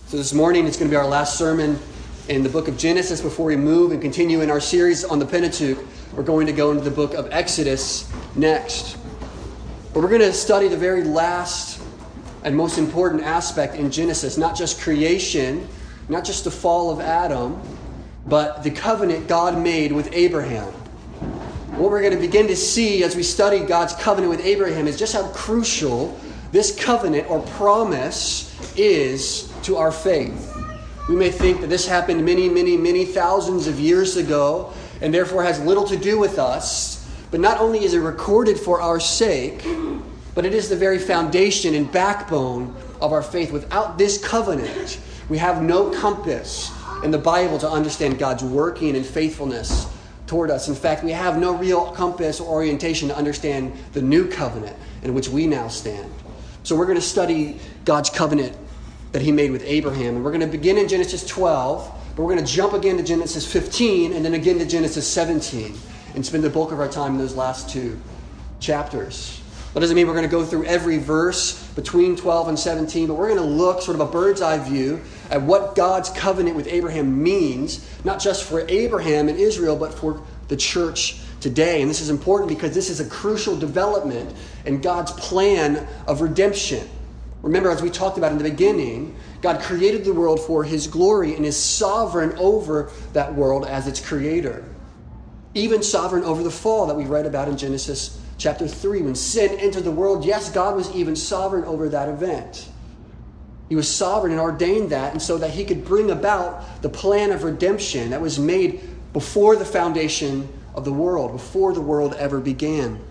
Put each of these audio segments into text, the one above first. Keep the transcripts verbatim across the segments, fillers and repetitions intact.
So this morning it's going to be our last sermon in the book of Genesis before we move and continue in our series on the Pentateuch. We're going to go into the book of Exodus next. But we're going to study the very last and most important aspect in Genesis, not just creation, not just the fall of Adam, but the covenant God made with Abraham. What we're going to begin to see as we study God's covenant with Abraham is just how crucial this covenant or promise is to our faith. We may think that this happened many, many, many thousands of years ago and therefore has little to do with us. But not only is it recorded for our sake, but it is the very foundation and backbone of our faith. Without this covenant, we have no compass in the Bible to understand God's working and faithfulness toward us. In fact, we have no real compass or orientation to understand the new covenant in which we now stand. So we're going to study God's covenant that he made with Abraham. And we're going to begin in Genesis twelve, but we're going to jump again to Genesis fifteen and then again to Genesis seventeen and spend the bulk of our time in those last two chapters. That doesn't mean we're going to go through every verse between twelve and seventeen, but we're going to look sort of a bird's eye view at what God's covenant with Abraham means, not just for Abraham and Israel, but for the church today. And this is important because this is a crucial development in God's plan of redemption. Remember, as we talked about in the beginning, God created the world for his glory and is sovereign over that world as its creator. Even sovereign over the fall that we read about in Genesis chapter three. When sin entered the world, yes, God was even sovereign over that event. He was sovereign and ordained that, and so that he could bring about the plan of redemption that was made before the foundation of the world, before the world ever began.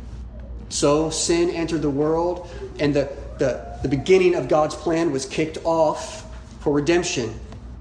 So sin entered the world, and the, the, the beginning of God's plan was kicked off for redemption.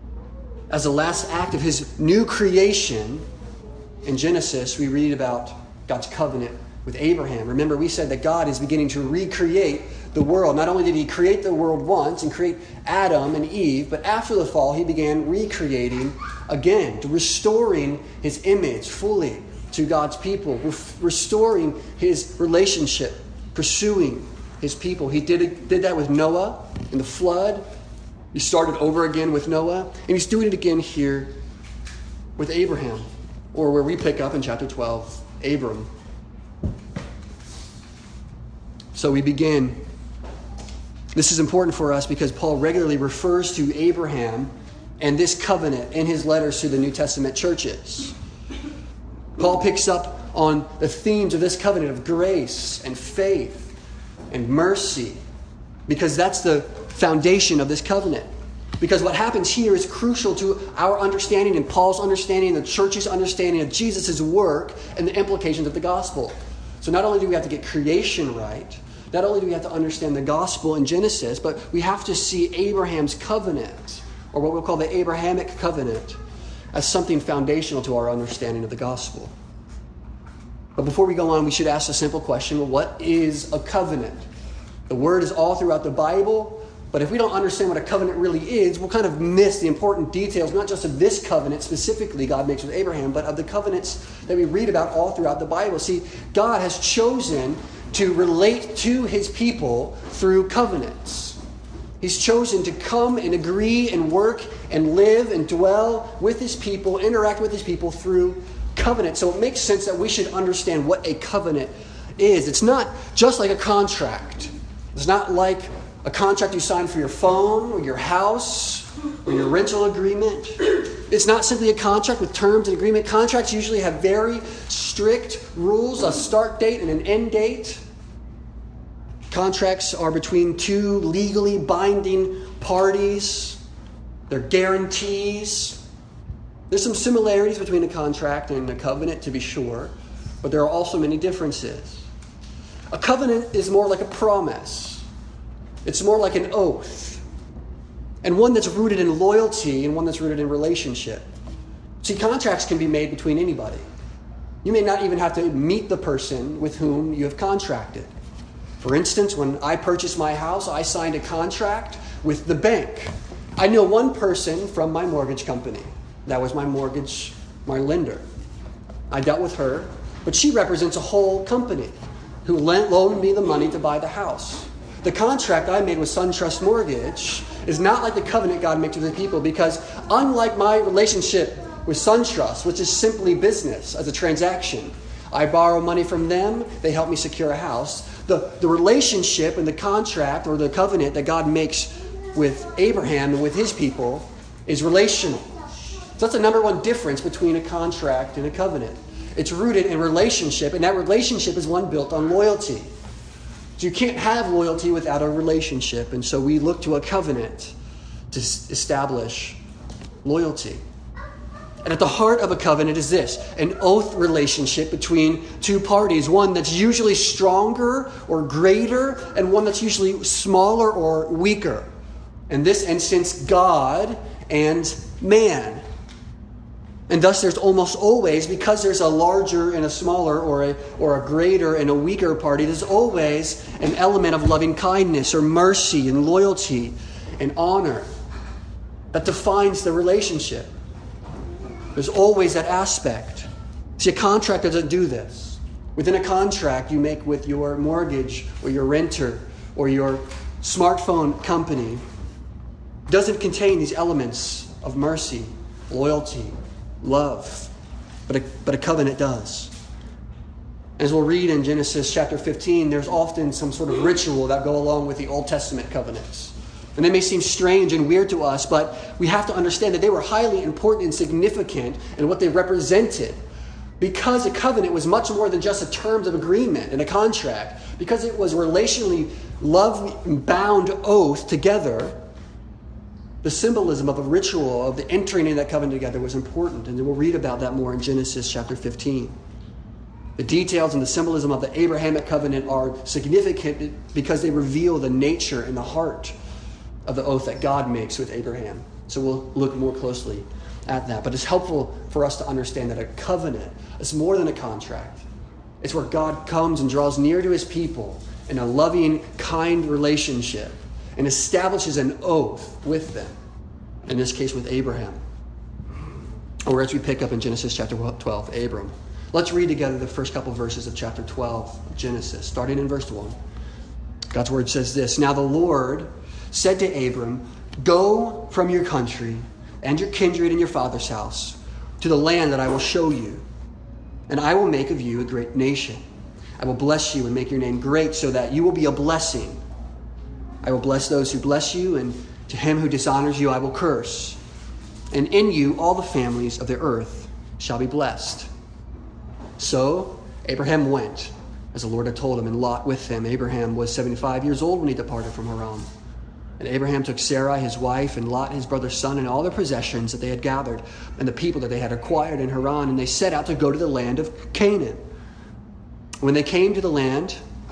As the last act of his new creation, in Genesis, we read about God's covenant with Abraham. Remember, we said that God is beginning to recreate the world. Not only did he create the world once and create Adam and Eve, but after the fall, he began recreating again, restoring his image fully to God's people, restoring his relationship, pursuing his people. He did, did that with Noah in the flood. He started over again with Noah, and he's doing it again here with Abraham, or where we pick up in chapter twelve, Abram. So we begin. This is important for us because Paul regularly refers to Abraham and this covenant in his letters to the New Testament churches. Paul picks up on the themes of this covenant of grace and faith and mercy, because that's the foundation of this covenant. Because what happens here is crucial to our understanding and Paul's understanding and the church's understanding of Jesus' work and the implications of the gospel. So not only do we have to get creation right, not only do we have to understand the gospel in Genesis, but we have to see Abraham's covenant, or what we'll call the Abrahamic covenant, as something foundational to our understanding of the gospel. But before we go on, we should ask a simple question. Well, what is a covenant? The word is all throughout the Bible, but if we don't understand what a covenant really is, we'll kind of miss the important details, not just of this covenant specifically God makes with Abraham, but of the covenants that we read about all throughout the Bible. See, God has chosen to relate to his people through covenants. He's chosen to come and agree and work and live and dwell with his people, interact with his people through covenant. So it makes sense that we should understand what a covenant is. It's not just like a contract. It's not like a contract you sign for your phone or your house or your rental agreement. It's not simply a contract with terms and agreement. Contracts usually have very strict rules, a start date and an end date. Contracts are between two legally binding parties. They're guarantees. There's some similarities between a contract and a covenant, to be sure, but there are also many differences. A covenant is more like a promise. It's more like an oath, and one that's rooted in loyalty and one that's rooted in relationship. See, contracts can be made between anybody. You may not even have to meet the person with whom you have contracted. For instance, when I purchased my house, I signed a contract with the bank. I know one person from my mortgage company. That was my mortgage, my lender. I dealt with her, but she represents a whole company who lent, loaned me the money to buy the house. The contract I made with SunTrust Mortgage is not like the covenant God makes with the people, because unlike my relationship with SunTrust, which is simply business as a transaction, I borrow money from them, they help me secure a house. The, the relationship and the contract or the covenant that God makes with Abraham and with his people is relational. So that's the number one difference between a contract and a covenant. It's rooted in relationship, and that relationship is one built on loyalty. So you can't have loyalty without a relationship, and so we look to a covenant to establish loyalty. And at the heart of a covenant is this: an oath relationship between two parties, one that's usually stronger or greater, and one that's usually smaller or weaker. In this instance, God and man. And thus there's almost always, because there's a larger and a smaller, or a, or a greater and a weaker party, there's always an element of loving kindness or mercy and loyalty and honor that defines the relationship. There's always that aspect. See, a contract doesn't do this. Within a contract you make with your mortgage or your renter or your smartphone company, doesn't contain these elements of mercy, loyalty, love. But a, but a covenant does. As we'll read in Genesis chapter fifteen, there's often some sort of ritual that go along with the Old Testament covenants. And they may seem strange and weird to us, but we have to understand that they were highly important and significant in what they represented. Because a covenant was much more than just a terms of agreement and a contract. Because it was relationally love-bound oath together, the symbolism of a ritual, of the entering into that covenant together, was important. And we'll read about that more in Genesis chapter fifteen. The details and the symbolism of the Abrahamic covenant are significant because they reveal the nature and the heart of the oath that God makes with Abraham. So we'll look more closely at that. But it's helpful for us to understand that a covenant is more than a contract. It's where God comes and draws near to his people in a loving, kind relationship and establishes an oath with them. In this case, with Abraham. Or as we pick up in Genesis chapter twelve, Abram. Let's read together the first couple verses of chapter twelve of Genesis, starting in verse one. God's word says this: Now the Lord said to Abram, Go from your country and your kindred and your father's house to the land that I will show you, and I will make of you a great nation. I will bless you and make your name great so that you will be a blessing. I will bless those who bless you, and to him who dishonors you I will curse. And in you all the families of the earth shall be blessed. So Abraham went, as the Lord had told him, and Lot with him. Abraham was seventy-five years old when he departed from Haran. And Abraham took Sarai his wife, and Lot his brother's son, and all their possessions that they had gathered, and the people that they had acquired in Haran, and they set out to go to the land of Canaan. When they came to the land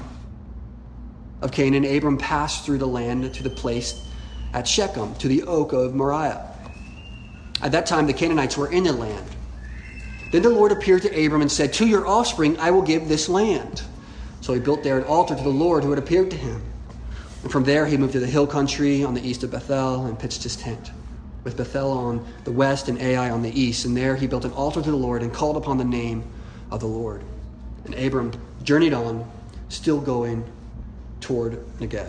of Canaan, Abram passed through the land to the place at Shechem, to the oak of Moriah. At that time the Canaanites were in the land. Then the Lord appeared to Abram and said, To your offspring I will give this land. So he built there an altar to the Lord who had appeared to him. And from there he moved to the hill country on the east of Bethel and pitched his tent, with Bethel on the west and Ai on the east. And there he built an altar to the Lord and called upon the name of the Lord. And Abram journeyed on, still going toward Negeb.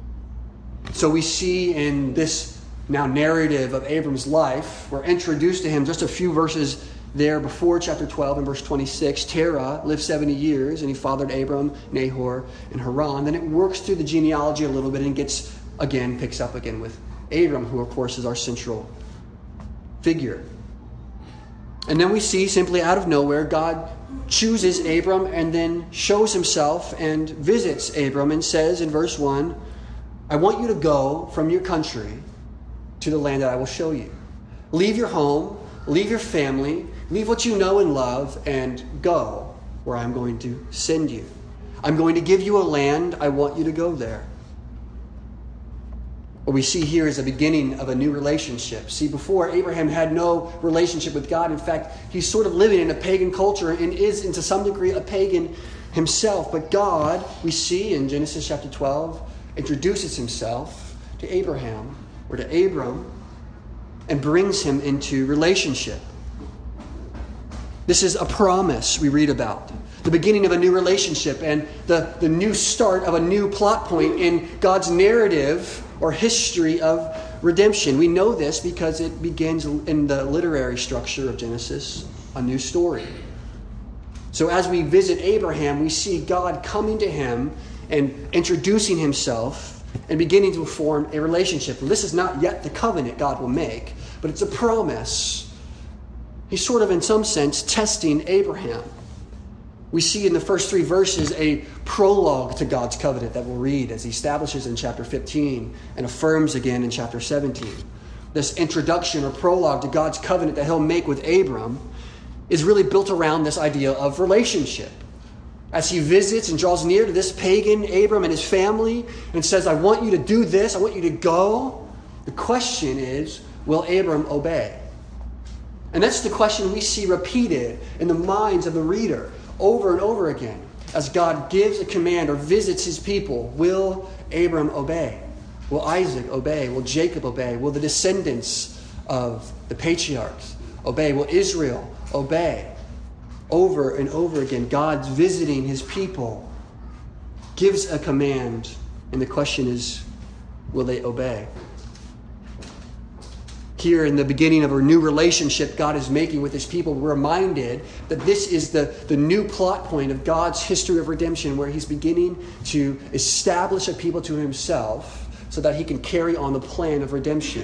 So we see in this now narrative of Abram's life, we're introduced to him just a few verses there before chapter twelve and verse twenty-six. Terah lived seventy years, and he fathered Abram, Nahor, and Haran. Then it works through the genealogy a little bit and gets, again, picks up again with Abram, who of course is our central figure. And then we see, simply out of nowhere, God chooses Abram and then shows himself and visits Abram and says in verse one, I want you to go from your country to the land that I will show you. Leave your home, leave your family, leave what you know and love, and go where I'm going to send you. I'm going to give you a land. I want you to go there. What we see here is the beginning of a new relationship. See, before, Abraham had no relationship with God. In fact, he's sort of living in a pagan culture and is, to some degree, a pagan himself. But God, we see in Genesis chapter twelve, introduces himself to Abraham, or to Abram, and brings him into relationship. This is a promise we read about. the beginning of a new relationship and the, the new start of a new plot point in God's narrative or history of redemption. We know this because it begins in the literary structure of Genesis, a new story. So as we visit Abraham, we see God coming to him and introducing himself and beginning to form a relationship. And this is not yet the covenant God will make, but it's a promise. He's sort of, in some sense, testing Abraham. We see in the first three verses a prologue to God's covenant that we'll read as he establishes in chapter fifteen and affirms again in chapter seventeen. This introduction or prologue to God's covenant that he'll make with Abram is really built around this idea of relationship. As he visits and draws near to this pagan Abram and his family and says, I want you to do this, I want you to go, the question is, will Abram obey? And that's the question we see repeated in the minds of the reader over and over again. As God gives a command or visits his people, will Abram obey? Will Isaac obey? Will Jacob obey? Will the descendants of the patriarchs obey? Will Israel obey? Over and over again, God's visiting his people, gives a command, and the question is, will they obey? Here in the beginning of a new relationship God is making with his people, we're reminded that this is the, the new plot point of God's history of redemption, where he's beginning to establish a people to himself so that he can carry on the plan of redemption.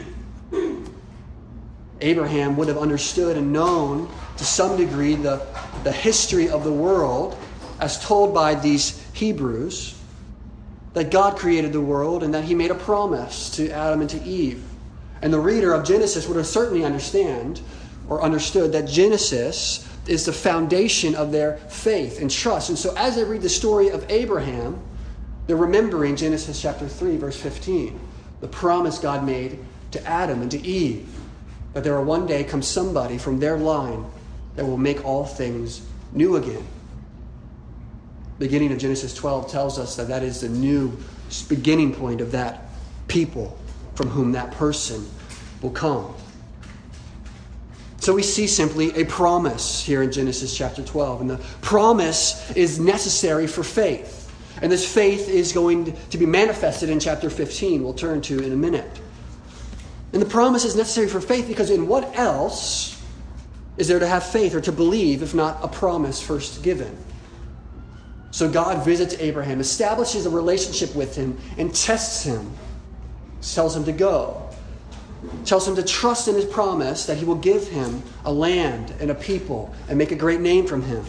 Abraham would have understood and known to some degree the, the history of the world as told by these Hebrews, that God created the world and that he made a promise to Adam and to Eve. And the reader of Genesis would have certainly understand or understood that Genesis is the foundation of their faith and trust. And so as they read the story of Abraham, they're remembering Genesis chapter three, verse fifteen, the promise God made to Adam and to Eve, that there will one day come somebody from their line that will make all things new again. The beginning of Genesis twelve tells us that that is the new beginning point of that people from whom that person will come. So we see simply a promise here in Genesis chapter twelve. And the promise is necessary for faith. And this faith is going to be manifested in chapter fifteen, we'll turn to in a minute. And the promise is necessary for faith because in what else is there to have faith or to believe if not a promise first given? So God visits Abraham, establishes a relationship with him, and tests him. Tells him to go. Tells him to trust in his promise that he will give him a land and a people and make a great name from him.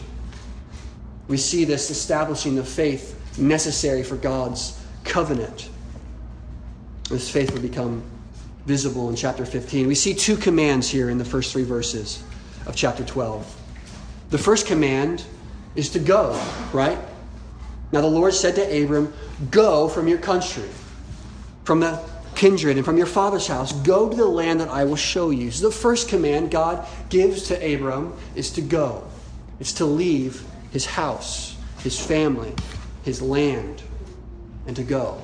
We see this establishing the faith necessary for God's covenant. This faith will become visible in chapter fifteen. We see two commands here in the first three verses of chapter twelve. The first command is to go, right? Now the Lord said to Abram, go from your country, from the kindred and from your father's house, go to the land that I will show you. So the first command God gives to Abram is to go. It's to leave his house, his family, his land, and to go.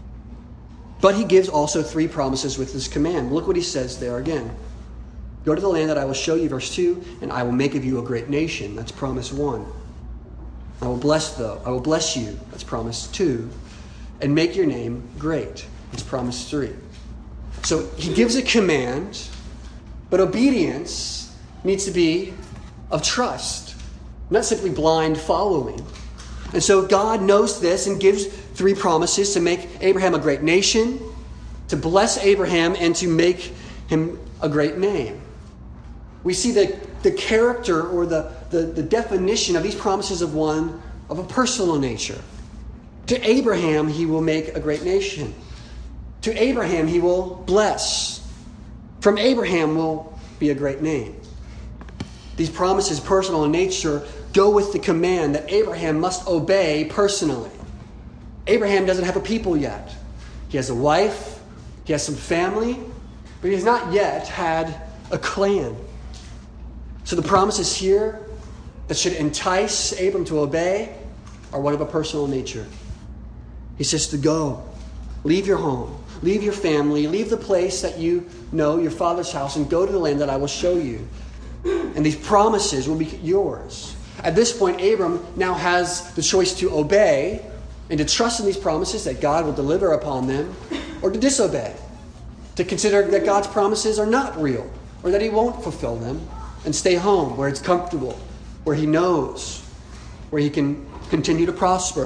But he gives also three promises with this command. Look what he says there again. Go to the land that I will show you, verse two, and I will make of you a great nation. That's promise one. I will bless though. I will bless you. That's promise two. And make your name great. That's promise three. So he gives a command, but obedience needs to be of trust, not simply blind following. And so God knows this and gives three promises: to make Abraham a great nation, to bless Abraham, and to make him a great name. We see the, the character or the, the, the definition of these promises of one of a personal nature. To Abraham, he will make a great nation. To Abraham, he will bless. From Abraham will be a great name. These promises, personal in nature, go with the command that Abraham must obey personally. Abraham doesn't have a people yet. He has a wife, he has some family, but he has not yet had a clan. So the promises here that should entice Abram to obey are one of a personal nature. He says to go, leave your home, leave your family, leave the place that you know, your father's house, and go to the land that I will show you. And these promises will be yours. At this point, Abram now has the choice to obey and to trust in these promises that God will deliver upon them, or to disobey, to consider that God's promises are not real, or that he won't fulfill them, and stay home where it's comfortable, where he knows, where he can continue to prosper.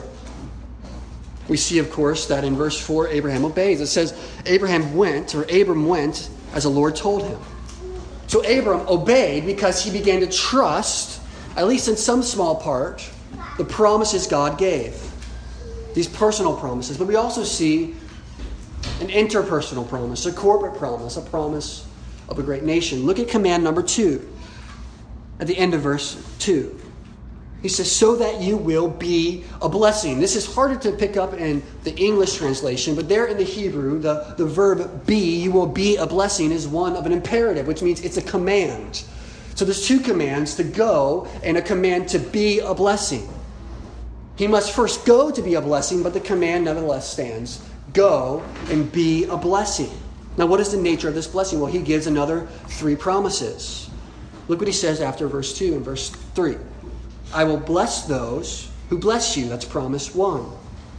We see, of course, that in verse four, Abraham obeys. It says, Abraham went, or Abram went, as the Lord told him. So Abram obeyed because he began to trust, at least in some small part, the promises God gave. These personal promises. But we also see an interpersonal promise, a corporate promise, a promise of a great nation. Look at command number two at the end of verse two. He says, so that you will be a blessing. This is harder to pick up in the English translation, but there in the Hebrew, the, the verb be, you will be a blessing, is one of an imperative, which means it's a command. So there's two commands, to go and a command to be a blessing. He must first go to be a blessing, but the command nevertheless stands. Go and be a blessing. Now, what is the nature of this blessing? Well, he gives another three promises. Look what he says after verse two and verse three. I will bless those who bless you. That's promise one.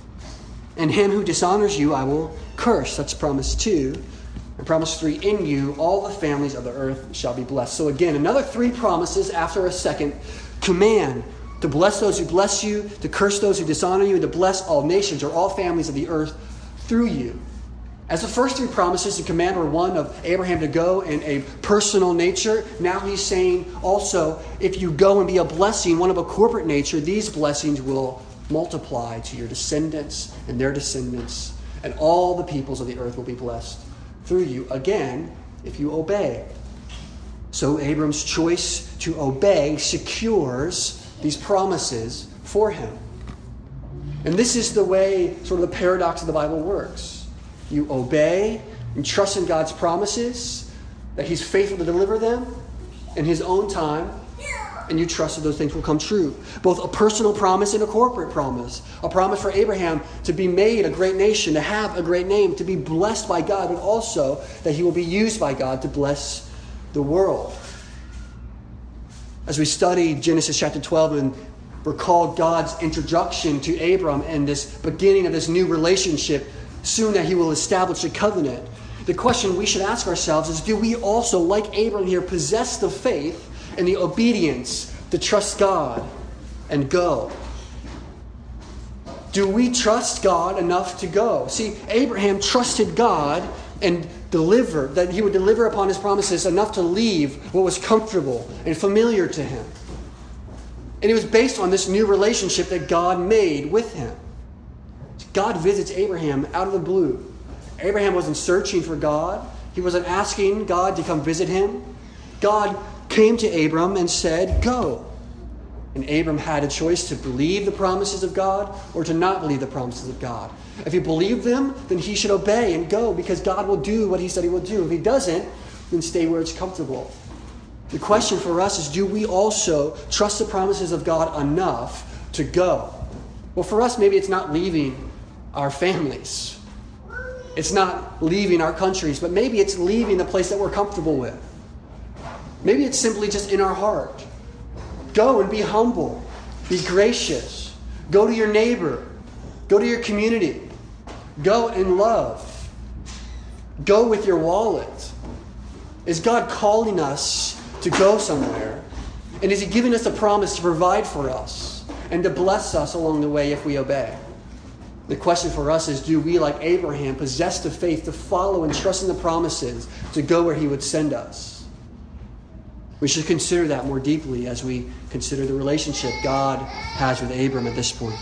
And him who dishonors you, I will curse. That's promise two. And promise three, in you all the families of the earth shall be blessed. So again, another three promises after a second command. To bless those who bless you, to curse those who dishonor you, and to bless all nations or all families of the earth through you. As the first three promises, the command were one of Abraham to go in a personal nature. Now he's saying also, if you go and be a blessing, one of a corporate nature, these blessings will multiply to your descendants and their descendants, and all the peoples of the earth will be blessed through you. Again, if you obey. So Abram's choice to obey secures these promises for him. And this is the way sort of the paradox of the Bible works. You obey and trust in God's promises, that he's faithful to deliver them in his own time, and you trust that those things will come true. Both a personal promise and a corporate promise. A promise for Abraham to be made a great nation, to have a great name, to be blessed by God, but also that he will be used by God to bless the world. As we study Genesis chapter twelve and recall God's introduction to Abram and this beginning of this new relationship, soon that he will establish a covenant, the question we should ask ourselves is, do we also, like Abram here, possess the faith and the obedience to trust God and go? Do we trust God enough to go? See, Abraham trusted God and delivered, that he would deliver upon his promises enough to leave what was comfortable and familiar to him. And it was based on this new relationship that God made with him. God visits Abraham out of the blue. Abraham wasn't searching for God. He wasn't asking God to come visit him. God came to Abram and said, go. And Abram had a choice to believe the promises of God or to not believe the promises of God. If he believed them, then he should obey and go, because God will do what he said he will do. If he doesn't, then stay where it's comfortable. The question for us is, do we also trust the promises of God enough to go? Well, for us, maybe it's not leaving our families. It's not leaving our countries, but maybe it's leaving the place that we're comfortable with. Maybe it's simply just in our heart. Go and be humble. Be gracious. Go to your neighbor. Go to your community. Go in love. Go with your wallet. Is God calling us to go somewhere? And is he giving us a promise to provide for us and to bless us along the way if we obey? The question for us is, do we, like Abraham, possess the faith to follow and trust in the promises to go where he would send us? We should consider that more deeply as we consider the relationship God has with Abram at this point.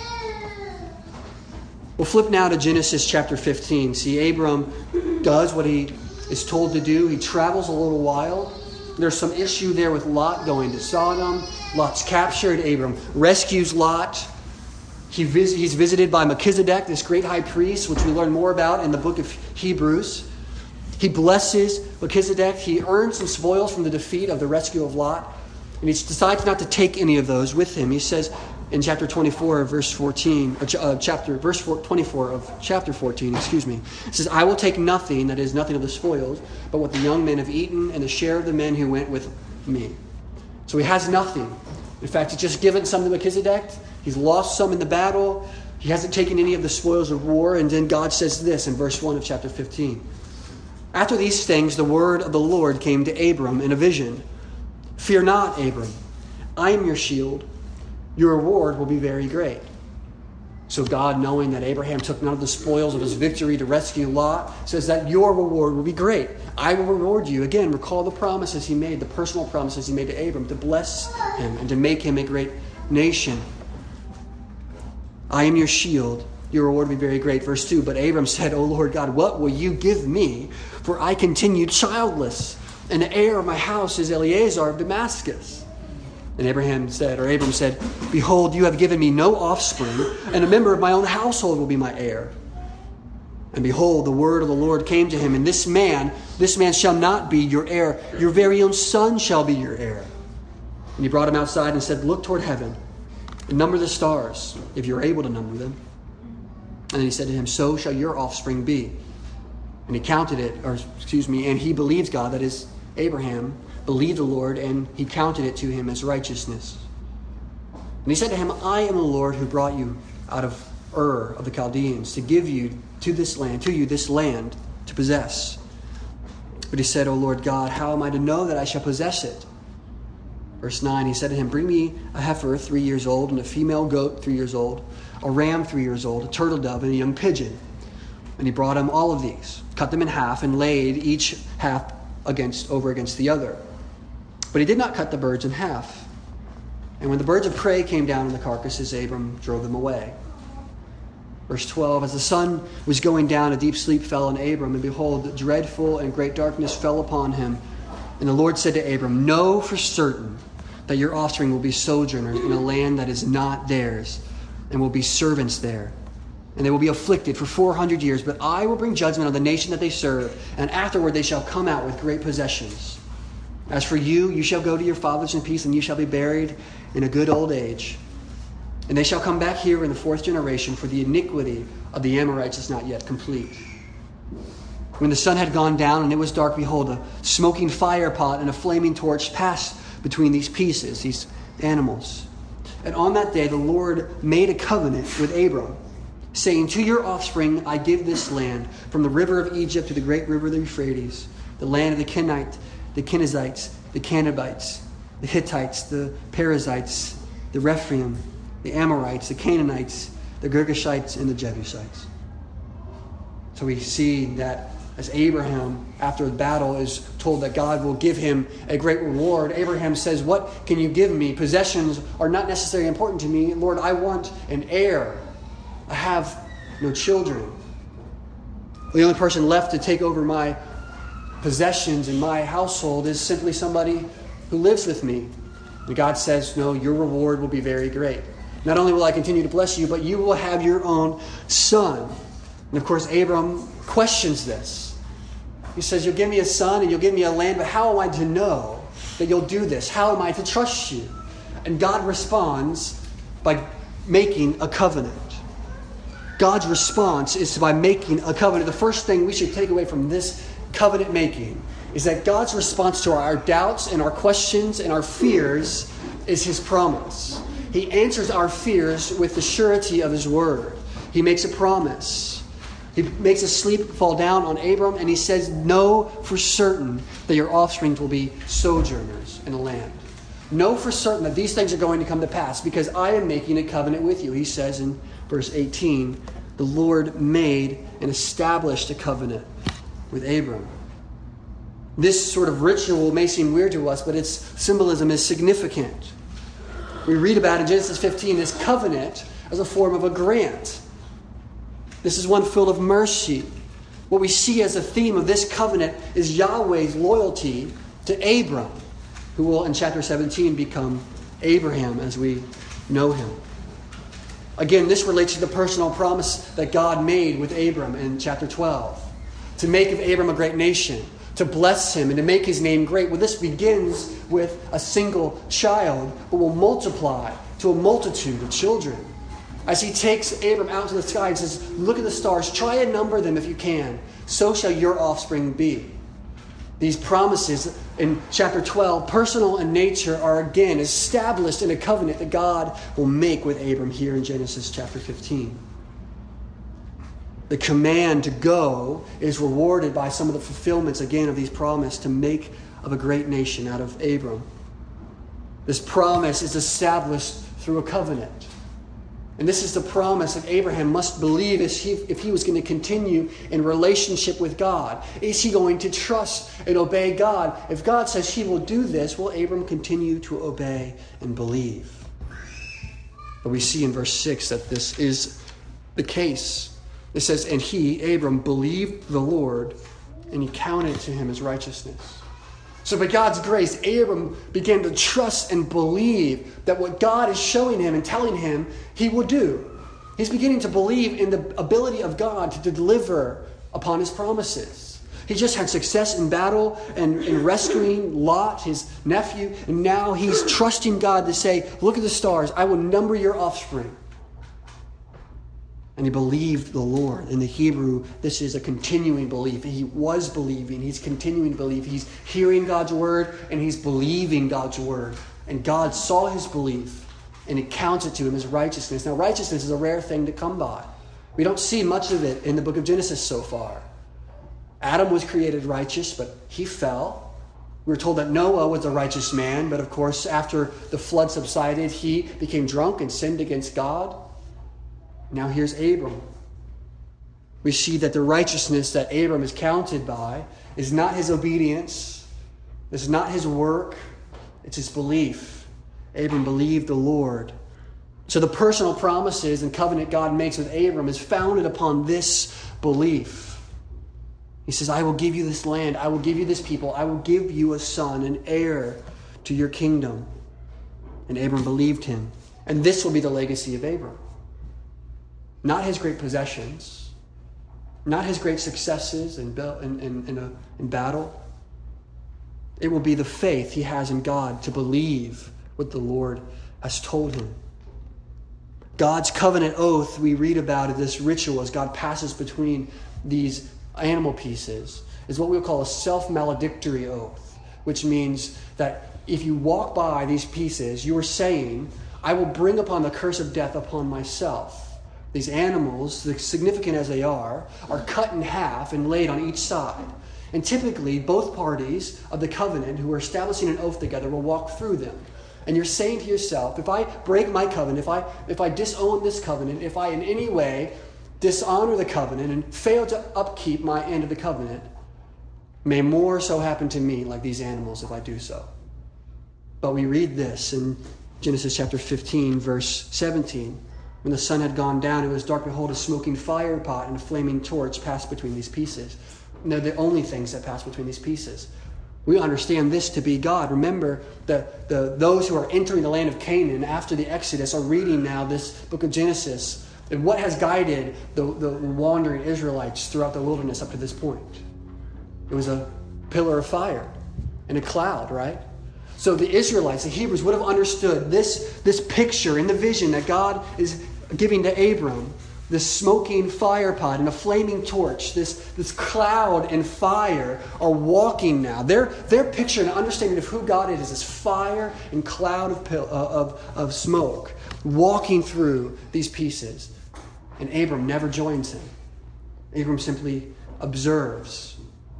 We'll flip now to Genesis chapter fifteen. See, Abram does what he is told to do. He travels a little while. There's some issue there with Lot going to Sodom. Lot's captured. Abram rescues Lot. He vis- he's visited by Melchizedek, this great high priest, which we learn more about in the book of Hebrews. He blesses Melchizedek. He earns some spoils from the defeat of the rescue of Lot. And he decides not to take any of those with him. He says in chapter twenty-four, verse fourteen, or uh, chapter verse twenty-four of chapter fourteen, excuse me. It says, I will take nothing, that is, nothing of the spoils, but what the young men have eaten and the share of the men who went with me. So he has nothing. In fact, he's just given some to Melchizedek. He's lost some in the battle. He hasn't taken any of the spoils of war. And then God says this in verse one of chapter fifteen. After these things, the word of the Lord came to Abram in a vision. Fear not, Abram. I am your shield. Your reward will be very great. So God, knowing that Abraham took none of the spoils of his victory to rescue Lot, says that your reward will be great. I will reward you. Again, recall the promises he made, the personal promises he made to Abram, to bless him and to make him a great nation. I am your shield. Your reward will be very great. Verse two, but Abram said, O Lord God, what will you give me? For I continue childless, and the heir of my house is Eliezer of Damascus. And Abraham said, or Abram said, behold, you have given me no offspring, and a member of my own household will be my heir. And behold, the word of the Lord came to him, and this man, this man shall not be your heir. Your very own son shall be your heir. And he brought him outside and said, look toward heaven, and number the stars, if you're able to number them. And then he said to him, so shall your offspring be. And he counted it, or excuse me, and he believed God, that is, Abraham believed the Lord, and he counted it to him as righteousness. And he said to him, I am the Lord who brought you out of Ur of the Chaldeans to give you to this land, to you this land to possess. But he said, O Lord God, how am I to know that I shall possess it? Verse nine, he said to him, bring me a heifer three years old, and a female goat three years old, a ram three years old, a turtle dove, and a young pigeon. And he brought him all of these, cut them in half, and laid each half against over against the other. But he did not cut the birds in half. And when the birds of prey came down on the carcasses, Abram drove them away. Verse twelve, as the sun was going down, a deep sleep fell on Abram, and behold, dreadful and great darkness fell upon him. And the Lord said to Abram, know for certain that your offspring will be sojourners in a land that is not theirs, and will be servants there. And they will be afflicted for four hundred years, but I will bring judgment on the nation that they serve, and afterward they shall come out with great possessions. As for you, you shall go to your fathers in peace, and you shall be buried in a good old age. And they shall come back here in the fourth generation, for the iniquity of the Amorites is not yet complete. When the sun had gone down and it was dark, behold, a smoking fire pot and a flaming torch passed between these pieces, these animals. And on that day the Lord made a covenant with Abram, saying, to your offspring I give this land, from the river of Egypt to the great river of the Euphrates, the land of the Kenites, the Kenizzites, the Canaanites, the Hittites, the Perizzites, the Rephaim, the Amorites, the Canaanites, the Girgashites, and the Jebusites. So we see that as Abraham, after the battle, is told that God will give him a great reward, Abraham says, what can you give me? Possessions are not necessarily important to me. Lord, I want an heir. I have no children. The only person left to take over my possessions in my household is simply somebody who lives with me. And God says, no, your reward will be very great. Not only will I continue to bless you, but you will have your own son. And of course, Abram questions this. He says, you'll give me a son and you'll give me a land, but how am I to know that you'll do this? How am I to trust you? And God responds by making a covenant. God's response is by making a covenant. The first thing we should take away from this covenant making is that God's response to our doubts and our questions and our fears is his promise. He answers our fears with the surety of his word. He makes a promise. He makes a sleep fall down on Abram, and he says, know for certain that your offspring will be sojourners in a land. Know for certain that these things are going to come to pass, because I am making a covenant with you. He says in verse eighteen, the Lord made and established a covenant with Abram. This sort of ritual may seem weird to us, but its symbolism is significant. We read about in Genesis fifteen this covenant as a form of a grant. This is one filled of mercy. What we see as a theme of this covenant is Yahweh's loyalty to Abram, who will in chapter seventeen become Abraham as we know him. Again, this relates to the personal promise that God made with Abram in chapter twelve. To make of Abram a great nation, to bless him and to make his name great. Well, this begins with a single child, but will multiply to a multitude of children. As he takes Abram out to the sky and says, look at the stars, try and number them if you can. So shall your offspring be. These promises in chapter twelve, personal in nature, are again established in a covenant that God will make with Abram here in Genesis chapter fifteen. The command to go is rewarded by some of the fulfillments again of these promises to make of a great nation out of Abram. This promise is established through a covenant. And this is the promise that Abraham must believe if he, if he was going to continue in relationship with God. Is he going to trust and obey God? If God says he will do this, will Abram continue to obey and believe? But we see in verse six that this is the case. It says, and he, Abram, believed the Lord, and he counted to him as righteousness. So by God's grace, Abram began to trust and believe that what God is showing him and telling him, he will do. He's beginning to believe in the ability of God to deliver upon his promises. He just had success in battle and in rescuing Lot, his nephew, and now he's trusting God to say, look at the stars, I will number your offspring. And he believed the Lord. In the Hebrew, this is a continuing belief. He was believing. He's continuing to believe. He's hearing God's word and he's believing God's word. And God saw his belief and it counts it to him as righteousness. Now, righteousness is a rare thing to come by. We don't see much of it in the book of Genesis so far. Adam was created righteous, but he fell. We were told that Noah was a righteous man, but of course, after the flood subsided, he became drunk and sinned against God. Now here's Abram. We see that the righteousness that Abram is counted by is not his obedience. It's not his work. It's his belief. Abram believed the Lord. So the personal promises and covenant God makes with Abram is founded upon this belief. He says, I will give you this land. I will give you this people. I will give you a son, an heir to your kingdom. And Abram believed him. And this will be the legacy of Abram. Not his great possessions, not his great successes in, in, in, in, a, in battle. It will be the faith he has in God to believe what the Lord has told him. God's covenant oath we read about in this ritual as God passes between these animal pieces is what we'll call a self-maledictory oath, which means that if you walk by these pieces, you are saying, I will bring upon the curse of death upon myself. These animals, significant as they are, are cut in half and laid on each side. And typically, both parties of the covenant who are establishing an oath together will walk through them. And you're saying to yourself, if I break my covenant, if I if I disown this covenant, if I in any way dishonor the covenant and fail to upkeep my end of the covenant, may more so happen to me like these animals if I do so. But we read this in Genesis chapter fifteen, verse seventeen. When the sun had gone down, it was dark. Behold, a smoking fire pot and a flaming torch passed between these pieces. And they're the only things that pass between these pieces. We understand this to be God. Remember, that the, those who are entering the land of Canaan after the Exodus are reading now this book of Genesis. And what has guided the, the wandering Israelites throughout the wilderness up to this point? It was a pillar of fire and a cloud, right? So the Israelites, the Hebrews, would have understood this, this picture in the vision that God is giving to Abram, this smoking fire pot and a flaming torch, this, this cloud and fire are walking now. Their, their picture and understanding of who God is is this fire and cloud of, pil- uh, of, of smoke walking through these pieces. And Abram never joins him. Abram simply observes.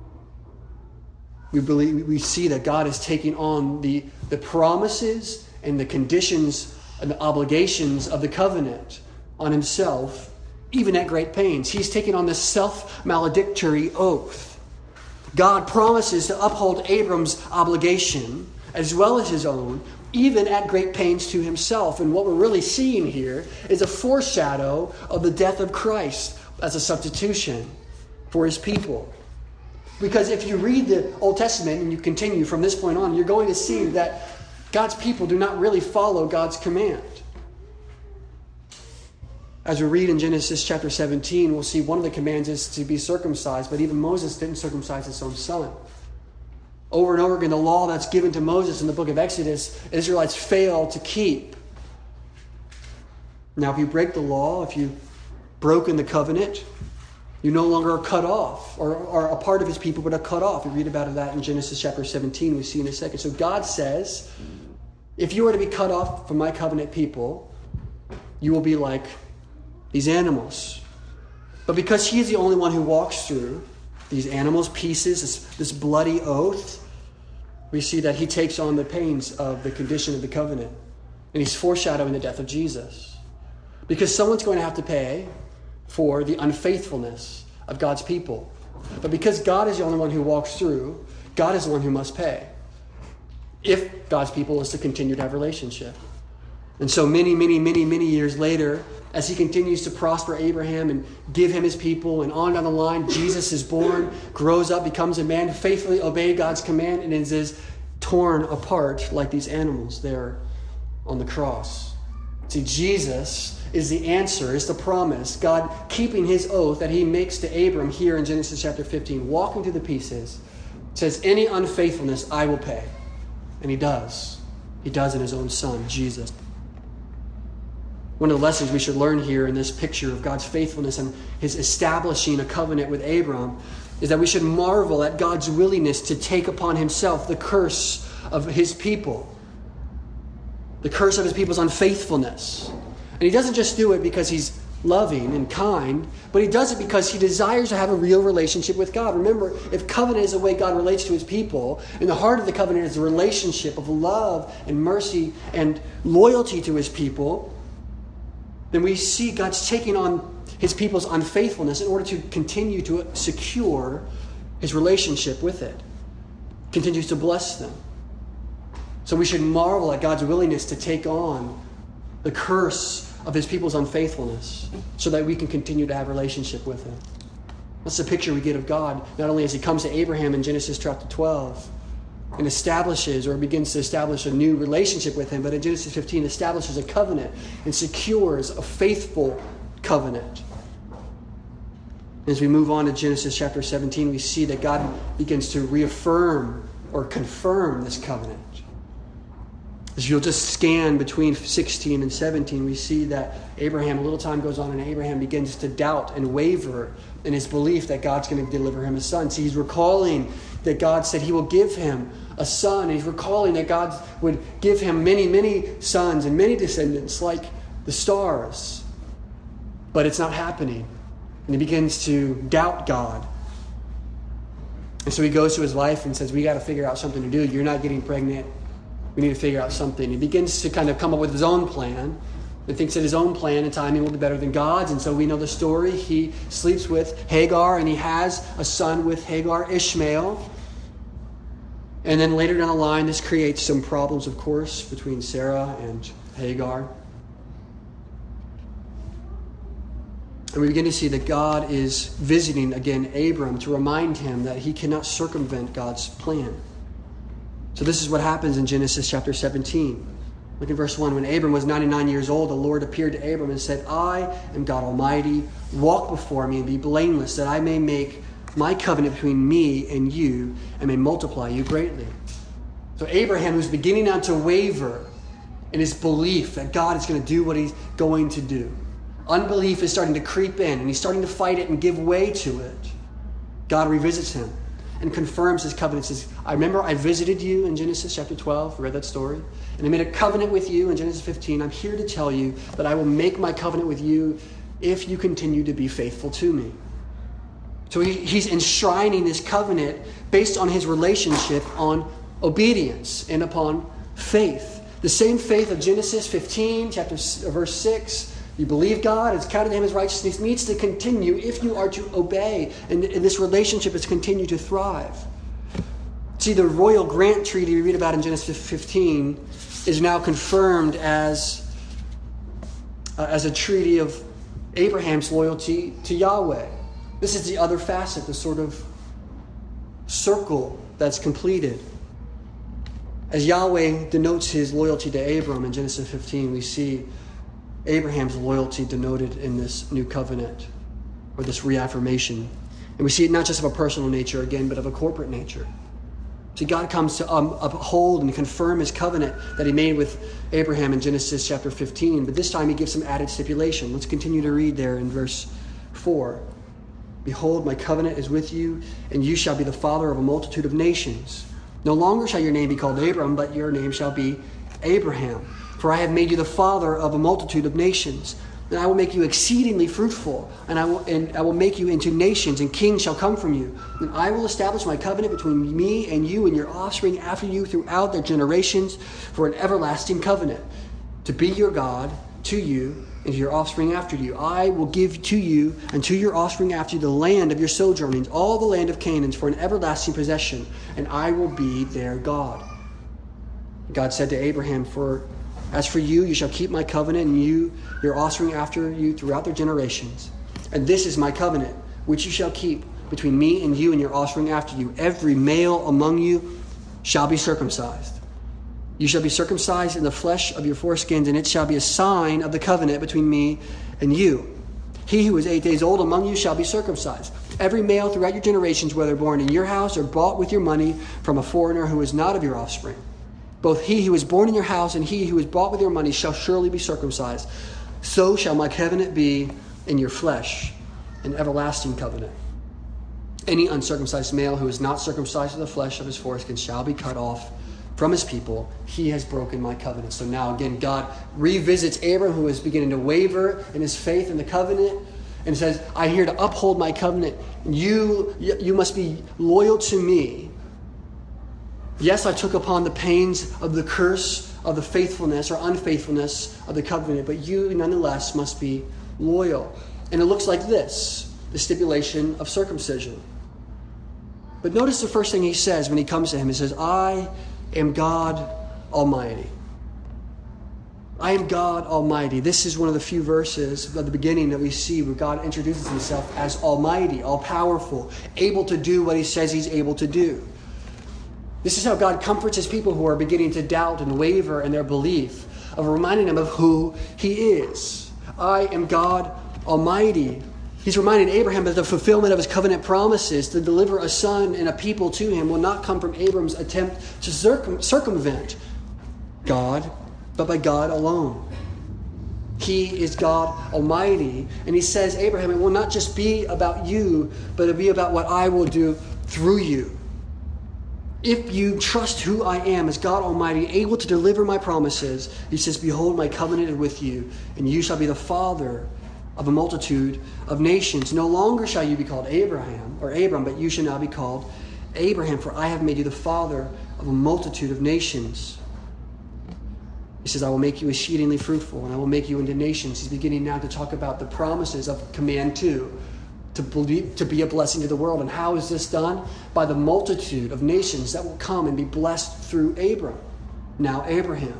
We believe we see that God is taking on the, the promises and the conditions and the obligations of the covenant on himself, even at great pains. He's taking on this self-maledictory oath. God promises to uphold Abram's obligation as well as his own, even at great pains to himself. And what we're really seeing here is a foreshadow of the death of Christ as a substitution for his people. Because if you read the Old Testament and you continue from this point on, you're going to see that God's people do not really follow God's command. As we read in Genesis chapter seventeen, we'll see one of the commands is to be circumcised, but even Moses didn't circumcise his own son. Over and over again, the law that's given to Moses in the book of Exodus, Israelites fail to keep. Now, if you break the law, if you've broken the covenant, You no longer are cut off or are a part of his people, but are cut off. We read about that in Genesis chapter seventeen. We see in a second. So God says, if you are to be cut off from my covenant people, you will be like these animals. But because he is the only one who walks through these animals' pieces, this, this bloody oath, we see that he takes on the pains of the condition of the covenant. And he's foreshadowing the death of Jesus. Because someone's going to have to pay for the unfaithfulness of God's people. But because God is the only one who walks through, God is the one who must pay, if God's people is to continue to have a relationship. And so many, many, many, many years later, as he continues to prosper Abraham and give him his people, and on down the line, Jesus is born, grows up, becomes a man, faithfully obeyed God's command, and is torn apart like these animals there on the cross. See, Jesus is the answer, is the promise. God keeping his oath that he makes to Abram here in Genesis chapter fifteen, walking through the pieces, says, any unfaithfulness I will pay. And he does. He does in his own son, Jesus. One of the lessons we should learn here in this picture of God's faithfulness and his establishing a covenant with Abram is that we should marvel at God's willingness to take upon himself the curse of his people. The curse of his people's unfaithfulness. And he doesn't just do it because he's loving and kind, but he does it because he desires to have a real relationship with God. Remember, if covenant is the way God relates to his people, and the heart of the covenant is the relationship of love and mercy and loyalty to his people, then we see God's taking on his people's unfaithfulness in order to continue to secure his relationship with it. Continues to bless them. So we should marvel at God's willingness to take on the curse of his people's unfaithfulness so that we can continue to have a relationship with him. That's the picture we get of God, not only as he comes to Abraham in Genesis chapter twelve and establishes or begins to establish a new relationship with him, but in Genesis fifteen establishes a covenant and secures a faithful covenant. As we move on to Genesis chapter seventeen, we see that God begins to reaffirm or confirm this covenant. As you'll just scan between sixteen and seventeen, we see that Abraham, a little time goes on, and Abraham begins to doubt and waver in his belief that God's going to deliver him a son. See, he's recalling that God said he will give him a son. He's recalling that God would give him many, many sons and many descendants like the stars. But it's not happening. And he begins to doubt God. And so he goes to his wife and says, we got to figure out something to do. You're not getting pregnant. We need to figure out something. He begins to kind of come up with his own plan and thinks that his own plan and timing will be better than God's. And so we know the story. He sleeps with Hagar and he has a son with Hagar, Ishmael. And then later down the line, this creates some problems, of course, between Sarah and Hagar. And we begin to see that God is visiting again Abram to remind him that he cannot circumvent God's plan. So this is what happens in Genesis chapter seventeen. Look at verse one. When Abram was ninety-nine years old, the Lord appeared to Abram and said, I am God Almighty. Walk before me and be blameless, that I may make my covenant between me and you and may multiply you greatly. So Abraham, who's beginning now to waver in his belief that God is going to do what he's going to do. Unbelief is starting to creep in and he's starting to fight it and give way to it. God revisits him and confirms his covenant. Says, I remember I visited you in Genesis chapter twelve. Read that story. And I made a covenant with you in Genesis fifteen. I'm here to tell you that I will make my covenant with you if you continue to be faithful to me. So he, he's enshrining this covenant based on his relationship on obedience and upon faith. The same faith of Genesis fifteen, chapter verse six. You believe God, it's counted to him as righteousness, needs to continue if you are to obey. And, and this relationship is continue to thrive. See, the royal grant treaty we read about in Genesis fifteen is now confirmed as, uh, as a treaty of Abraham's loyalty to Yahweh. This is the other facet, the sort of circle that's completed. As Yahweh denotes his loyalty to Abram in Genesis fifteen, we see Abraham's loyalty denoted in this new covenant, or this reaffirmation. And we see it not just of a personal nature again, but of a corporate nature. See, God comes to um, uphold and confirm his covenant that he made with Abraham in Genesis chapter fifteen. But this time he gives some added stipulation. Let's continue to read there in verse four. Behold, my covenant is with you, and you shall be the father of a multitude of nations. No longer shall your name be called Abram, but your name shall be Abraham. For I have made you the father of a multitude of nations. And I will make you exceedingly fruitful, and I will and I will make you into nations, and kings shall come from you. And I will establish my covenant between me and you and your offspring after you throughout their generations for an everlasting covenant, to be your God to you and to your offspring after you. I will give to you and to your offspring after you the land of your sojournings, all the land of Canaan, for an everlasting possession, and I will be their God. God said to Abraham, For as for you, you shall keep my covenant, and you, your offspring after you throughout their generations. And this is my covenant, which you shall keep between me and you and your offspring after you. Every male among you shall be circumcised. You shall be circumcised in the flesh of your foreskins, and it shall be a sign of the covenant between me and you. He who is eight days old among you shall be circumcised. Every male throughout your generations, whether born in your house or bought with your money from a foreigner who is not of your offspring. Both he who is born in your house and he who is bought with your money shall surely be circumcised. So shall my covenant be in your flesh, an everlasting covenant. Any uncircumcised male who is not circumcised in the flesh of his foreskin shall be cut off from his people. He has broken my covenant. So now again, God revisits Abram, who is beginning to waver in his faith in the covenant, and says, I'm here to uphold my covenant. You, you must be loyal to me. Yes, I took upon the pains of the curse of the faithfulness or unfaithfulness of the covenant, but you nonetheless must be loyal. And it looks like this, the stipulation of circumcision. But notice the first thing he says when he comes to him. He says, I am God Almighty. I am God Almighty. This is one of the few verses at the beginning that we see where God introduces himself as Almighty, all-powerful, able to do what he says he's able to do. This is how God comforts his people who are beginning to doubt and waver in their belief, of reminding them of who he is. I am God Almighty. He's reminding Abraham that the fulfillment of his covenant promises to deliver a son and a people to him will not come from Abram's attempt to circum- circumvent God, but by God alone. He is God Almighty. And he says, Abraham, it will not just be about you, but it'll be about what I will do through you. If you trust who I am as God Almighty, able to deliver my promises, he says, behold, my covenant is with you, and you shall be the father of a multitude of nations. No longer shall you be called Abraham or Abram, but you shall now be called Abraham, for I have made you the father of a multitude of nations. He says, I will make you exceedingly fruitful, and I will make you into nations. He's beginning now to talk about the promises of command two, to believe, to be a blessing to the world. And how is this done? By the multitude of nations that will come and be blessed through Abram, now Abraham.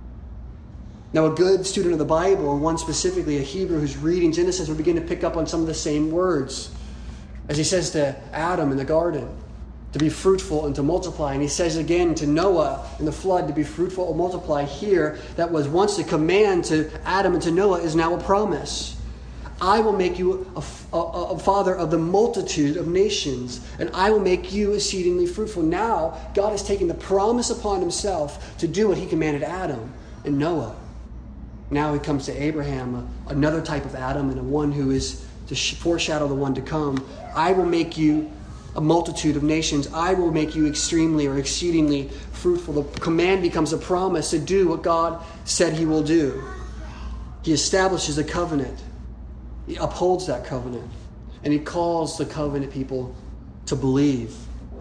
Now, a good student of the Bible, and one specifically a Hebrew who's reading Genesis, will begin to pick up on some of the same words. As he says to Adam in the garden, to be fruitful and to multiply. And he says again to Noah in the flood, to be fruitful and multiply. Here, that was once a command to Adam and to Noah, is now a promise. I will make you a, a, a father of the multitude of nations, and I will make you exceedingly fruitful. Now, God has taken the promise upon himself to do what he commanded Adam and Noah. Now he comes to Abraham, another type of Adam, and a one who is to foreshadow the one to come. I will make you a multitude of nations. I will make you extremely or exceedingly fruitful. The command becomes a promise to do what God said he will do. He establishes a covenant. He upholds that covenant. And he calls the covenant people to believe.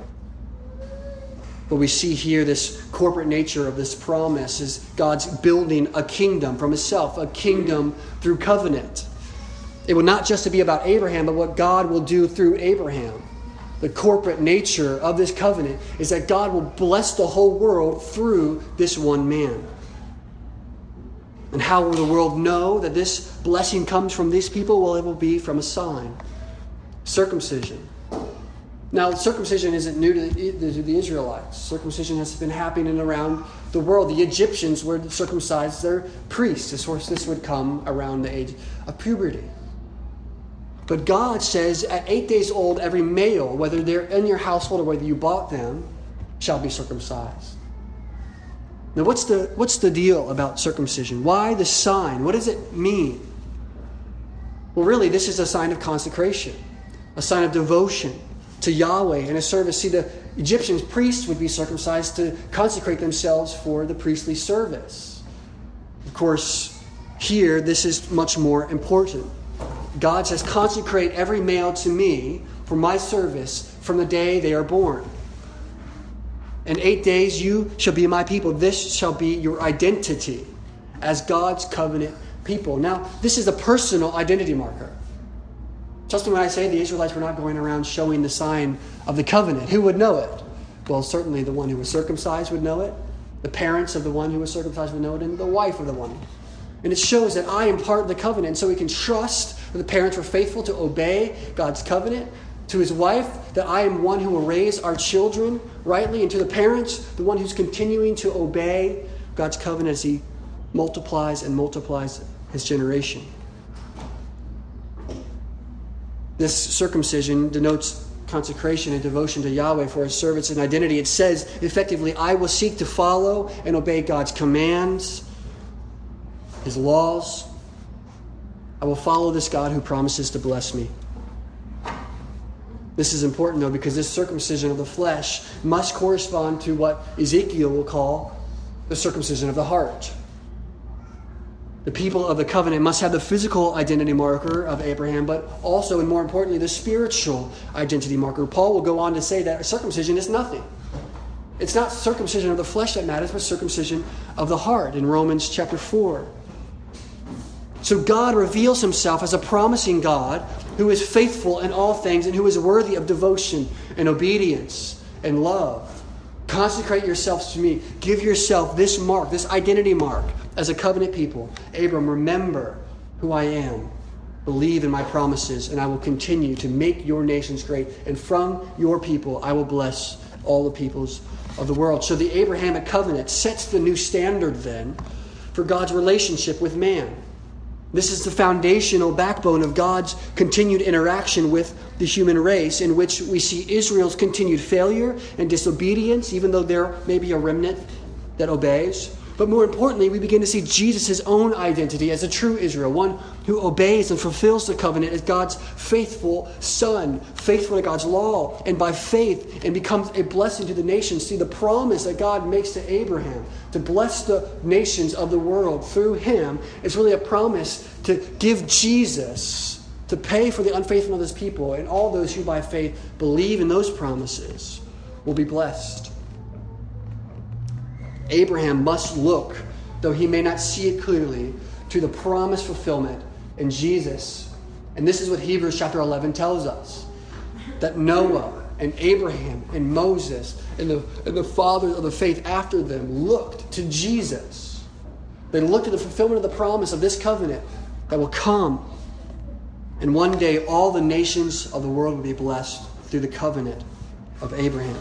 But we see here this corporate nature of this promise is God's building a kingdom from himself, a kingdom through covenant. It will not just be about Abraham, but what God will do through Abraham. The corporate nature of this covenant is that God will bless the whole world through this one man. And how will the world know that this blessing comes from these people? Well, it will be from a sign. Circumcision. Now, circumcision isn't new to the, to the Israelites. Circumcision has been happening around the world. The Egyptians would circumcise their priests. Of course, this would come around the age of puberty. But God says at eight days old, every male, whether they're in your household or whether you bought them, shall be circumcised. Now, what's the, what's the deal about circumcision? Why the sign? What does it mean? Well, really, this is a sign of consecration. a sign of devotion to Yahweh and His service. See, the Egyptian priests would be circumcised to consecrate themselves for the priestly service. Of course, here, this is much more important. God says, consecrate every male to me for my service from the day they are born. In eight days you shall be my people. This shall be your identity as God's covenant people. Now, this is a personal identity marker. Trust me when I say the Israelites were not going around showing the sign of the covenant. Who would know it? Well, certainly the one who was circumcised would know it. The parents of the one who was circumcised would know it. And the wife of the one. And it shows that I am part of the covenant. So we can trust that the parents were faithful to obey God's covenant. To his wife, that I am one who will raise our children rightly. And to the parents, the one who's continuing to obey God's covenant as He multiplies and multiplies His generation. This circumcision denotes consecration and devotion to Yahweh for His service and identity. It says, effectively, I will seek to follow and obey God's commands, His laws. I will follow this God who promises to bless me. This is important, though, because this circumcision of the flesh must correspond to what Ezekiel will call the circumcision of the heart. The people of the covenant must have the physical identity marker of Abraham, but also, and more importantly, the spiritual identity marker. Paul will go on to say that circumcision is nothing. It's not circumcision of the flesh that matters, but circumcision of the heart in Romans chapter four. So God reveals Himself as a promising God who is faithful in all things and who is worthy of devotion and obedience and love. Consecrate yourselves to me. Give yourself this mark, this identity mark as a covenant people. Abram, remember who I am. Believe in my promises, and I will continue to make your nations great. And from your people I will bless all the peoples of the world. So the Abrahamic covenant sets the new standard then for God's relationship with man. This is the foundational backbone of God's continued interaction with the human race, in which we see Israel's continued failure and disobedience, even though there may be a remnant that obeys. But more importantly, we begin to see Jesus' own identity as a true Israel, one who obeys and fulfills the covenant as God's faithful son, faithful to God's law, and by faith, and becomes a blessing to the nations. See, the promise that God makes to Abraham to bless the nations of the world through him is really a promise to give Jesus to pay for the unfaithfulness of his people, and all those who by faith believe in those promises will be blessed. Abraham must look, though he may not see it clearly, to the promised fulfillment in Jesus. And this is what Hebrews chapter eleven tells us. That Noah and Abraham and Moses and the, and the fathers of the faith after them looked to Jesus. They looked at the fulfillment of the promise of this covenant that will come. And one day all the nations of the world will be blessed through the covenant of Abraham.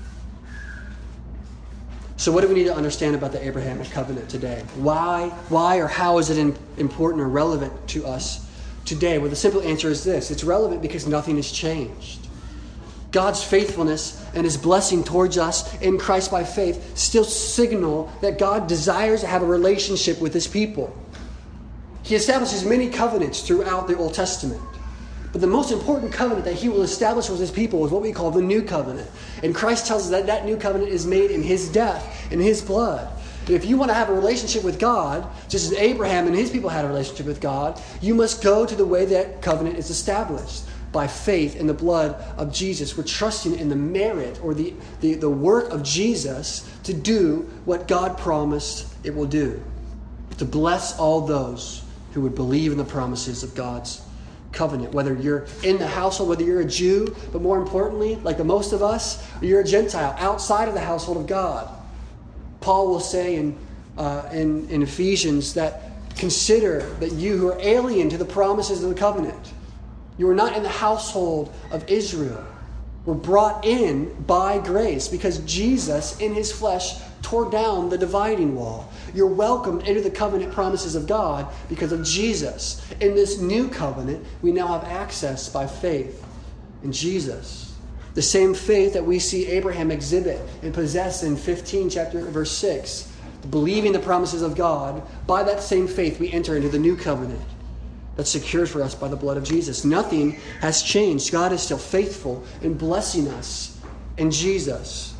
So what do we need to understand about the Abrahamic covenant today? Why, why or how is it in, important or relevant to us today? Well, the simple answer is this. It's relevant because nothing has changed. God's faithfulness and His blessing towards us in Christ by faith still signal that God desires to have a relationship with His people. He establishes many covenants throughout the Old Testament. But the most important covenant that He will establish with His people is what we call the New Covenant. And Christ tells us that that New Covenant is made in His death, in His blood. And if you want to have a relationship with God, just as Abraham and his people had a relationship with God, you must go to the way that covenant is established, by faith in the blood of Jesus. We're trusting in the merit or the, the, the work of Jesus to do what God promised it will do. To bless all those who would believe in the promises of God's covenant, whether you're in the household, whether you're a Jew, but more importantly, like the most of us, or you're a Gentile outside of the household of God. Paul will say in, uh, in, in Ephesians that consider that you who are alien to the promises of the covenant, you are not in the household of Israel, were brought in by grace because Jesus in His flesh tore down the dividing wall. You're welcomed into the covenant promises of God because of Jesus. In this new covenant, we now have access by faith in Jesus. The same faith that we see Abraham exhibit and possess in fifteen chapter verse six. Believing the promises of God, by that same faith we enter into the new covenant that's secured for us by the blood of Jesus. Nothing has changed. God is still faithful in blessing us in Jesus.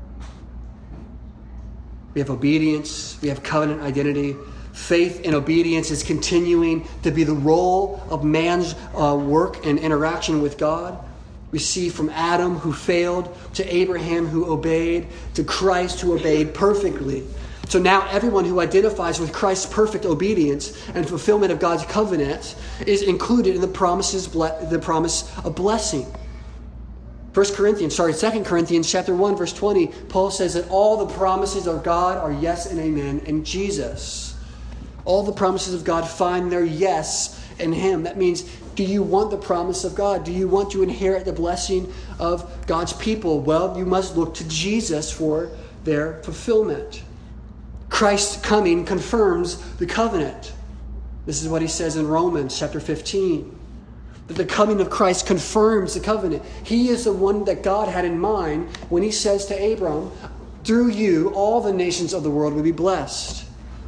We have obedience. We have covenant identity. Faith and obedience is continuing to be the role of man's uh, work and interaction with God. We see from Adam, who failed, to Abraham, who obeyed, to Christ, who obeyed perfectly. So now everyone who identifies with Christ's perfect obedience and fulfillment of God's covenant is included in the promises, the promise of blessing. First Corinthians, sorry, Second Corinthians chapter one, verse twenty, Paul says that all the promises of God are yes and amen in Jesus. All the promises of God find their yes in Him. That means, do you want the promise of God? Do you want to inherit the blessing of God's people? Well, you must look to Jesus for their fulfillment. Christ's coming confirms the covenant. This is what he says in Romans chapter fifteen. That the coming of Christ confirms the covenant. He is the one that God had in mind when he says to Abram, through you, all the nations of the world will be blessed.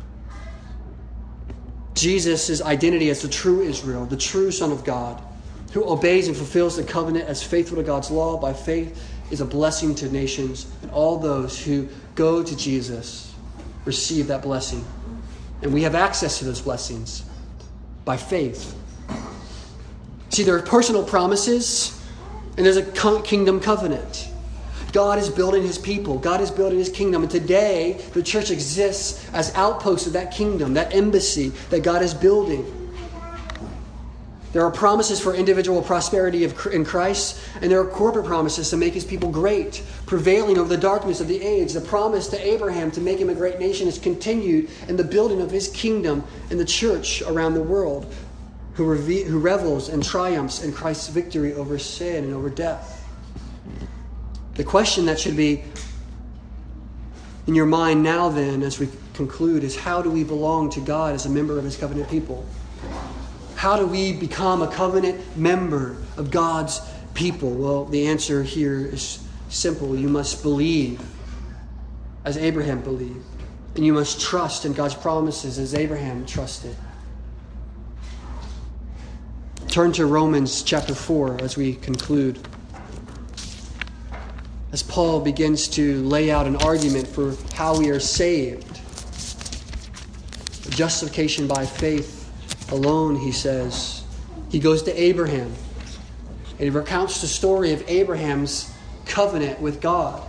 Jesus' identity as the true Israel, the true Son of God, who obeys and fulfills the covenant as faithful to God's law by faith, is a blessing to nations, and all those who go to Jesus receive that blessing. And we have access to those blessings by faith. See, there are personal promises, and there's a kingdom covenant. God is building his people. God is building his kingdom. And today, the church exists as outposts of that kingdom, that embassy that God is building. There are promises for individual prosperity of, in Christ, and there are corporate promises to make his people great, prevailing over the darkness of the age. The promise to Abraham to make him a great nation is continued in the building of his kingdom in the church around the world, who, reve- who revels and triumphs in Christ's victory over sin and over death. The question that should be in your mind now then, as we conclude, is how do we belong to God as a member of his covenant people? How do we become a covenant member of God's people? Well, the answer here is simple. You must believe as Abraham believed. And you must trust in God's promises as Abraham trusted. Turn to Romans chapter four as we conclude. As Paul begins to lay out an argument for how we are saved. Justification by faith alone, he says. He goes to Abraham. And he recounts the story of Abraham's covenant with God.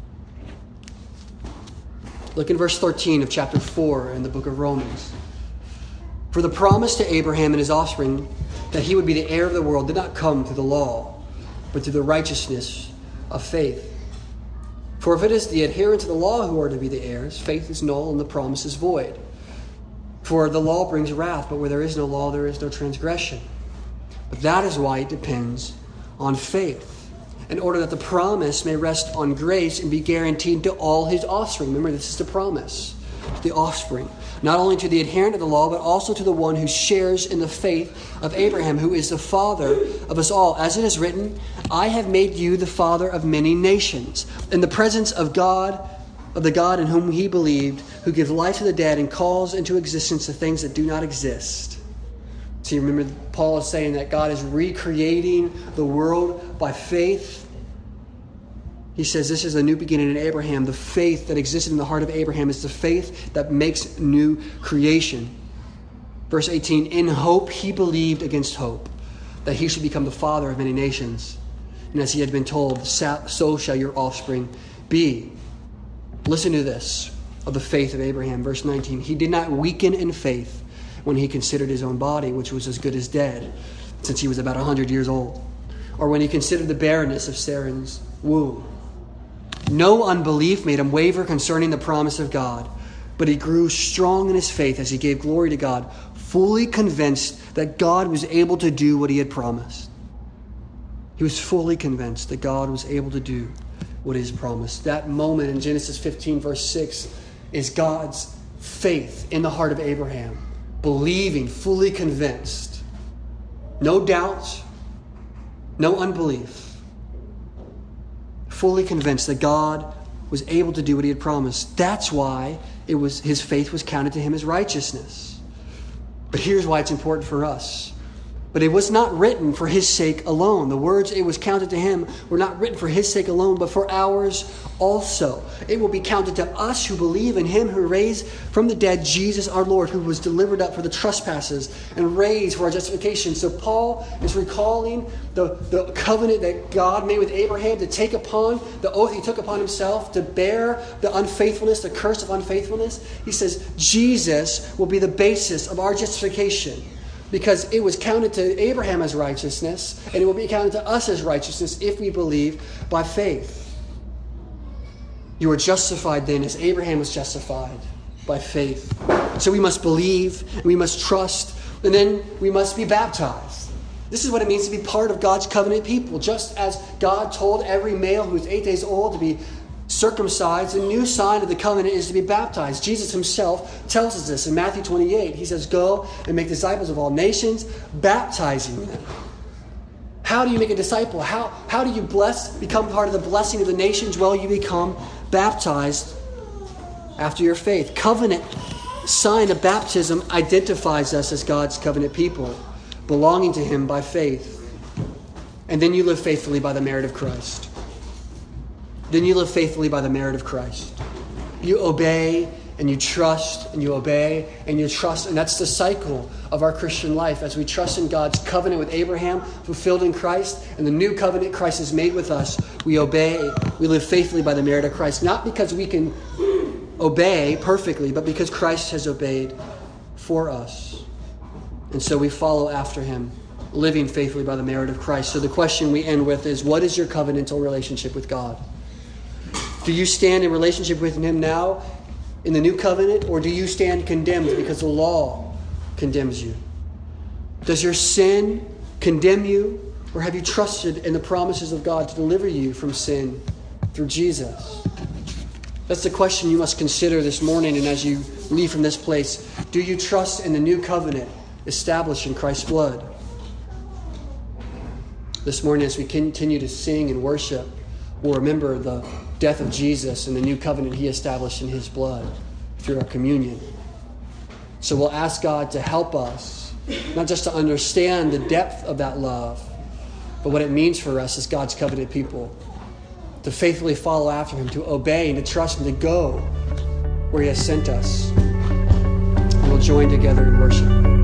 Look in verse thirteen of chapter four in the book of Romans. For the promise to Abraham and his offspring that he would be the heir of the world did not come through the law, but through the righteousness of faith. For if it is the adherents of the law who are to be the heirs, faith is null and the promise is void. For the law brings wrath, but where there is no law, there is no transgression. But that is why it depends on faith, in order that the promise may rest on grace and be guaranteed to all his offspring. Remember, this is the promise, the offspring. Not only to the adherent of the law, but also to the one who shares in the faith of Abraham, who is the father of us all. As it is written, I have made you the father of many nations, in the presence of God, of the God in whom he believed, who gives life to the dead and calls into existence the things that do not exist. See, remember, Paul is saying that God is recreating the world by faith. He says this is a new beginning in Abraham. The faith that existed in the heart of Abraham is the faith that makes new creation. Verse eighteen, in hope he believed against hope, that he should become the father of many nations. And as he had been told, so shall your offspring be. Listen to this of the faith of Abraham. Verse nineteen, he did not weaken in faith when he considered his own body, which was as good as dead, since he was about one hundred years old, or when he considered the barrenness of Sarah's womb. No unbelief made him waver concerning the promise of God, but he grew strong in his faith as he gave glory to God, fully convinced that God was able to do what he had promised. He was fully convinced that God was able to do what he has promised. That moment in Genesis fifteen, verse six, is God's faith in the heart of Abraham, believing, fully convinced. No doubt, no unbelief. Fully convinced that God was able to do what he had promised. That's why it was his faith was counted to him as righteousness. But here's why it's important for us. But it was not written for his sake alone. The words it was counted to him were not written for his sake alone, but for ours also. It will be counted to us who believe in him who raised from the dead Jesus our Lord, who was delivered up for the trespasses and raised for our justification. So Paul is recalling the, the covenant that God made with Abraham to take upon, the oath he took upon himself to bear the unfaithfulness, the curse of unfaithfulness. He says Jesus will be the basis of our justification, because it was counted to Abraham as righteousness, and it will be counted to us as righteousness if we believe by faith. You are justified then as Abraham was justified, by faith. So we must believe, we must trust, and then we must be baptized. This is what it means to be part of God's covenant people. Just as God told every male who was eight days old to be circumcised, a new sign of the covenant is to be baptized. Jesus himself tells us this in Matthew twenty-eight. He says, go and make disciples of all nations, baptizing them. How do you make a disciple? How, how do you bless, become part of the blessing of the nations? Well, you become baptized after your faith. Covenant sign of baptism identifies us as God's covenant people, belonging to him by faith. And then you live faithfully by the merit of Christ. Then you live faithfully by the merit of Christ. You obey and you trust and you obey and you trust. And that's the cycle of our Christian life as we trust in God's covenant with Abraham, fulfilled in Christ, and the new covenant Christ has made with us. We obey, we live faithfully by the merit of Christ. Not because we can obey perfectly, but because Christ has obeyed for us. And so we follow after him, living faithfully by the merit of Christ. So the question we end with is, what is your covenantal relationship with God? Do you stand in relationship with him now in the new covenant, or do you stand condemned because the law condemns you? Does your sin condemn you, or have you trusted in the promises of God to deliver you from sin through Jesus? That's the question you must consider this morning, and as you leave from this place. Do you trust in the new covenant established in Christ's blood? This morning, as we continue to sing and worship, we'll remember the death of Jesus and the new covenant he established in his blood through our communion. So we'll ask God to help us, not just to understand the depth of that love, but what it means for us as God's covenant people, to faithfully follow after him, to obey and to trust him, to go where he has sent us. And we'll join together in worship.